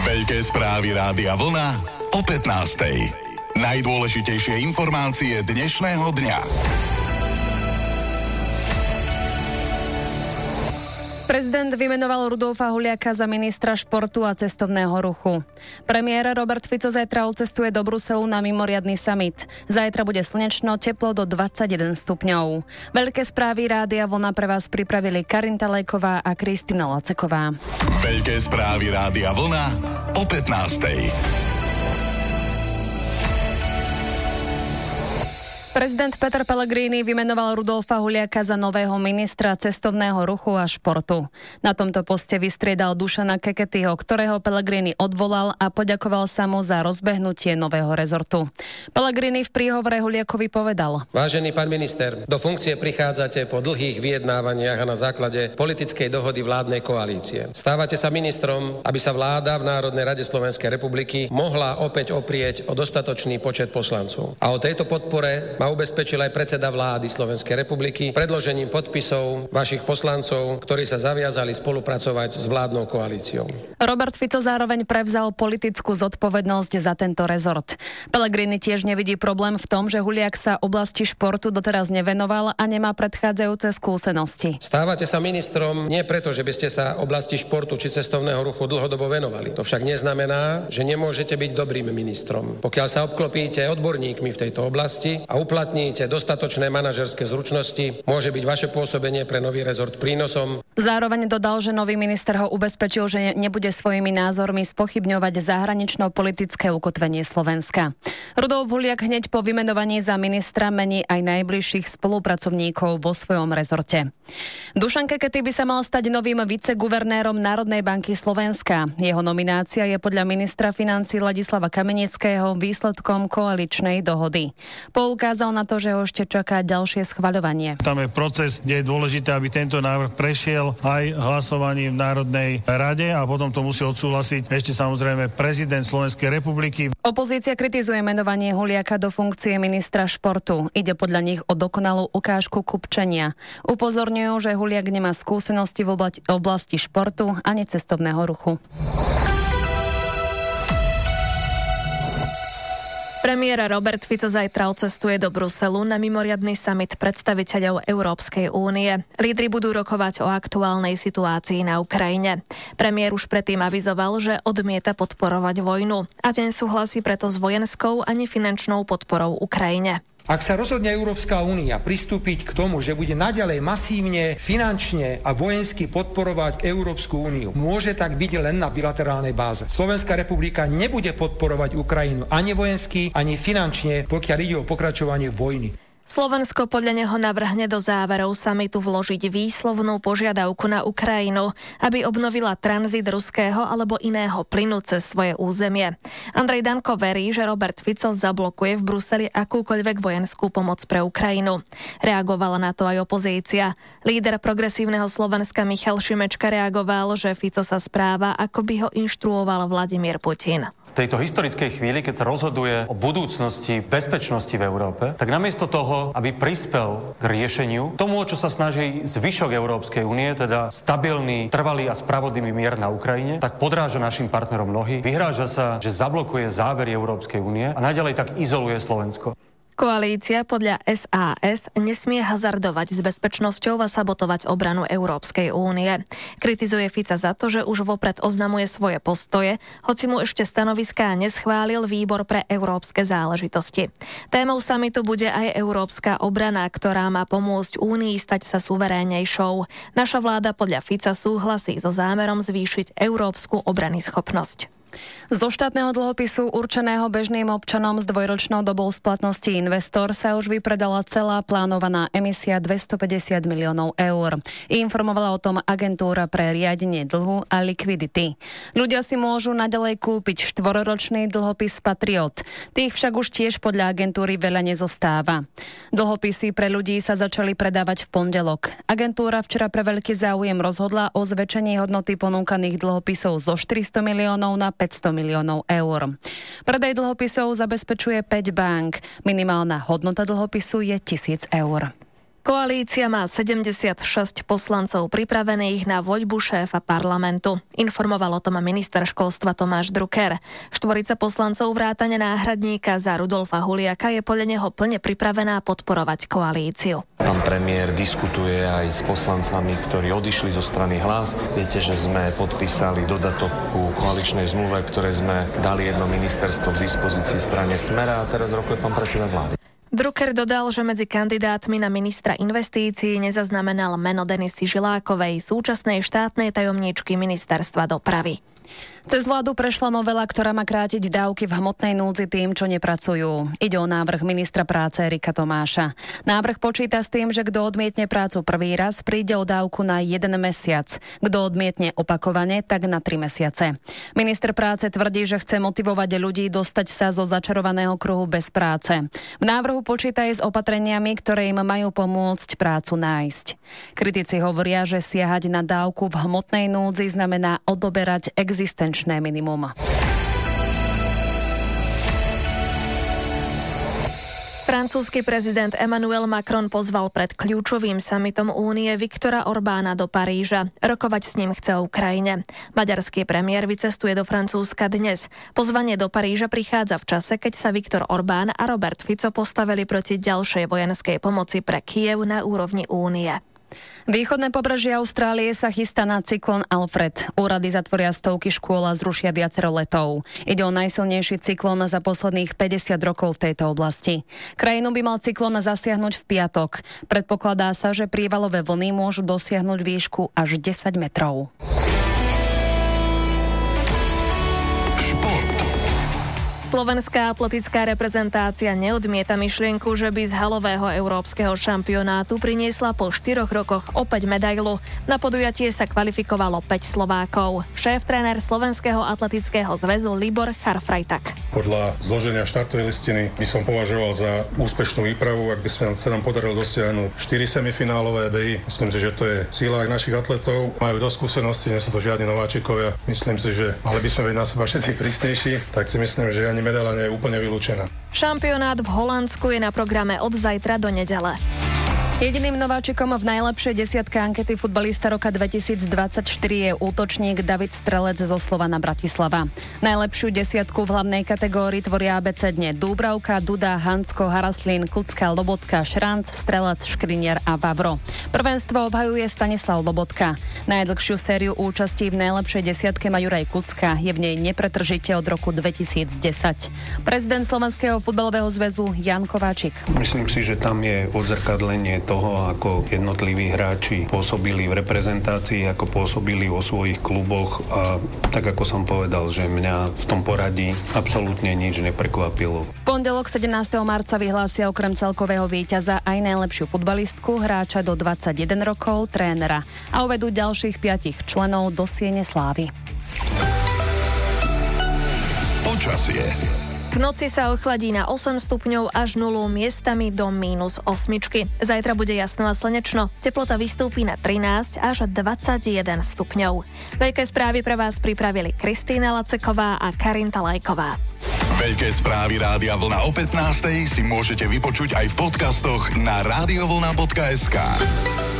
Veľké správy Rádia Vlna o 15:00. Najdôležitejšie informácie dnešného dňa. Prezident vymenoval Rudolfa Huliaka za ministra športu a cestovného ruchu. Premiér Robert Fico zajtra odcestuje do Bruselu na mimoriadny summit. Zajtra bude slnečno, teplo do 21 stupňov. Veľké správy Rádia Vlna pre vás pripravili Karinta Lejková a Kristina Laceková. Veľké správy Rádia Vlna o 15:00. Prezident Peter Pellegrini vymenoval Rudolfa Huliaka za nového ministra cestovného ruchu a športu. Na tomto poste vystriedal Dušana Keketyho, ktorého Pellegrini odvolal a poďakoval sa mu za rozbehnutie nového rezortu. Pellegrini v príhovore Huliakovi povedal: Vážený pán minister, do funkcie prichádzate po dlhých vyjednávaniach a na základe politickej dohody vládnej koalície. Stávate sa ministrom, aby sa vláda v Národnej rade Slovenskej republiky mohla opäť oprieť o dostatočný počet poslancov. A o tejto podpore ma ubezpečil aj predseda vlády Slovenskej republiky predložením podpisov vašich poslancov, ktorí sa zaviazali spolupracovať s vládnou koalíciou. Robert Fico zároveň prevzal politickú zodpovednosť za tento rezort. Pellegrini tiež nevidí problém v tom, že Huliak sa oblasti športu doteraz nevenoval a nemá predchádzajúce skúsenosti. Stávate sa ministrom nie preto, že by ste sa oblasti športu či cestovného ruchu dlhodobo venovali. To však neznamená, že nemôžete byť dobrým ministrom. Pokiaľ sa obklopíte odborníkmi v tejto oblasti a uplatníte dostatočné manažerské zručnosti, môže byť vaše pôsobenie pre nový rezort prínosom. Zároveň dodal, že nový minister ho ubezpečil, že nebude svojimi názormi spochybňovať zahranično-politické ukotvenie Slovenska. Rudolf Huliak hneď po vymenovaní za ministra mení aj najbližších spolupracovníkov vo svojom rezorte. Dušan Kekety by sa mal stať novým viceguvernérom Národnej banky Slovenska. Jeho nominácia je podľa ministra financií Ladislava Kamenického výsledkom koaličnej dohody. Poukázal na to, že ho ešte čaká ďalšie schvaľovanie. Tam je proces, kde je dôležité, aby tento návrh prešiel aj hlasovaním v Národnej rade a potom to musí odsúhlasiť ešte samozrejme prezident Slovenskej republiky. Opozícia kritizuje menovanie Huliaka do funkcie ministra športu. Ide podľa nich o dokonalú ukážku kupčenia. Upozorňujú, že Huliak nemá skúsenosti v oblasti športu ani cestovného ruchu. Premiér Robert Fico zajtra odcestuje do Bruselu na mimoriadny summit predstaviteľov Európskej únie. Lídri budú rokovať o aktuálnej situácii na Ukrajine. Premiér už predtým avizoval, že odmieta podporovať vojnu a nesúhlasí preto s vojenskou ani finančnou podporou Ukrajine. Ak sa rozhodne Európska únia pristúpiť k tomu, že bude naďalej masívne, finančne a vojensky podporovať Európsku úniu, môže tak byť len na bilaterálnej báze. Slovenská republika nebude podporovať Ukrajinu ani vojensky, ani finančne, pokiaľ ide o pokračovanie vojny. Slovensko podľa neho navrhne do záverov samitu vložiť výslovnú požiadavku na Ukrajinu, aby obnovila tranzit ruského alebo iného plynu cez svoje územie. Andrej Danko verí, že Robert Fico zablokuje v Bruseli akúkoľvek vojenskú pomoc pre Ukrajinu. Reagovala na to aj opozícia. Líder progresívneho Slovenska Michal Šimečka reagoval, že Fico sa správa, ako by ho inštruoval Vladimír Putin. V tejto historickej chvíli, keď sa rozhoduje o budúcnosti bezpečnosti v Európe, tak namiesto toho, aby prispel k riešeniu tomu, čo sa snaží zvyšok Európskej únie, teda stabilný, trvalý a spravodlivý mier na Ukrajine, tak podráža našim partnerom nohy, vyhráža sa, že zablokuje závery Európskej únie a naďalej tak izoluje Slovensko. Koalícia podľa SAS nesmie hazardovať s bezpečnosťou a sabotovať obranu Európskej únie. Kritizuje Fica za to, že už vopred oznamuje svoje postoje, hoci mu ešte stanoviská neschválil Výbor pre európske záležitosti. Témou samitu bude aj európska obrana, ktorá má pomôcť únii stať sa suverénnejšou. Naša vláda podľa Fica súhlasí so zámerom zvýšiť európsku obranyschopnosť. Zo štátneho dlhopisu určeného bežným občanom s dvojročnou dobou splatnosti Investor sa už vypredala celá plánovaná emisia 250 miliónov eur. Informovala o tom agentúra pre riadenie dlhu a likvidity. Ľudia si môžu naďalej kúpiť štvororočný dlhopis Patriot. Tých však už tiež podľa agentúry veľa nezostáva. Dlhopisy pre ľudí sa začali predávať v pondelok. Agentúra včera pre veľký záujem rozhodla o zväčšení hodnoty ponúkaných dlhopisov zo 400 miliónov na 500 miliónov eur. Predaj dlhopisov zabezpečuje 5 bank. Minimálna hodnota dlhopisu je 1000 eur. Koalícia má 76 poslancov pripravených na voľbu šéfa parlamentu. Informoval o tom minister školstva Tomáš Drucker. Štvorica poslancov vrátane náhradníka za Rudolfa Huliaka je podľa neho plne pripravená podporovať koalíciu. Pán premiér diskutuje aj s poslancami, ktorí odišli zo strany Hlas. Viete, že sme podpísali dodatok ku koaličnej zmluve, ktoré sme dali jedno ministerstvo k dispozícii strane Smera a teraz rokuje pán predseda vlády. Drucker dodal, že medzi kandidátmi na ministra investícií nezaznamenal meno Denisy Žilákovej, súčasnej štátnej tajomníčky ministerstva dopravy. Cez vládu prešla novela, ktorá má krátiť dávky v hmotnej núdzi tým, čo nepracujú. Ide o návrh ministra práce Erika Tomáša. Návrh počíta s tým, že kto odmietne prácu prvý raz, príde o dávku na 1 mesiac. Kto odmietne opakovane, tak na 3 mesiace. Minister práce tvrdí, že chce motivovať ľudí dostať sa zo začarovaného kruhu bez práce. V návrhu počíta aj s opatreniami, ktoré im majú pomôcť prácu nájsť. Kritici hovoria, že siahať na dávku v hmotnej núdzi znamená odoberať existenčné minimum. Francúzsky prezident Emmanuel Macron pozval pred kľúčovým summitom Únie Viktora Orbána do Paríža. Rokovať s ním chce o Ukrajine. Maďarský premiér vycestuje do Francúzska dnes. Pozvanie do Paríža prichádza v čase, keď sa Viktor Orbán a Robert Fico postavili proti ďalšej vojenskej pomoci pre Kyjev na úrovni Únie. Východné pobrežie Austrálie sa chystá na cyklón Alfred. Úrady zatvoria stovky škôl a zrušia viacero letov. Ide o najsilnejší cyklón za posledných 50 rokov v tejto oblasti. Krajinu by mal cyklón zasiahnuť v piatok. Predpokladá sa, že prívalové vlny môžu dosiahnuť výšku až 10 metrov. Slovenská atletická reprezentácia neodmieta myšlienku, že by z halového európskeho šampionátu priniesla po 4 rokoch opäť medailu. Na podujatie sa kvalifikovalo 5 Slovákov. Šéf-tréner Slovenského atletického zväzu Libor Charfrajtak. Podľa zloženia štartovej listiny by som považoval za úspešnú výpravu, ak by sa nám podarilo dosiahnuť 4 semifinálové behy. Myslím si, že to je síla našich atletov. Majú dosť skúseností, nie sú to žiadni nováčikovia. Myslím si, že mali by sme byť na seba všetci prísnejší, tak si myslím, že ani medaila nie je úplne vylúčená. Šampionát v Holandsku je na programe od zajtra do nedele. Jediným nováčikom v najlepšej desiatke ankety futbalista roka 2024 je útočník David Strelec zo Slovana Bratislava. Najlepšiu desiatku v hlavnej kategórii tvoria abecedne Dúbravka, Duda, Hansko, Haraslín, Kucka, Lobotka, Šranc, Strelec, Škriniar a Vavro. Prvenstvo obhajuje Stanislav Lobotka. Najdlhšiu sériu účastí v najlepšej desiatke má Juraj Kucka. Je v nej nepretržite od roku 2010. Prezident Slovenského futbalového zväzu Jan Kováčik. Myslím si, že tam je odzrkadlenie toho, ako jednotliví hráči pôsobili v reprezentácii, ako pôsobili vo svojich kluboch a tak ako som povedal, že mňa v tom poradí absolútne nič neprekvapilo. V pondelok 17. marca vyhlásia okrem celkového víťaza aj najlepšiu futbalistku, hráča do 21 rokov, trénera a uvedú ďalších 5 členov do siene slávy. Počasie. V noci sa ochladí na 8 stupňov až 0, miestami do -8. Zajtra bude jasno a slnečno. Teplota vystúpi na 13 až 21 stupňov. Veľké správy pre vás pripravili Kristýna Laceková a Karinta Lajková. Veľké správy Rádia Vlna o 15:00 si môžete vypočuť aj v podcastoch na radiovlna.sk.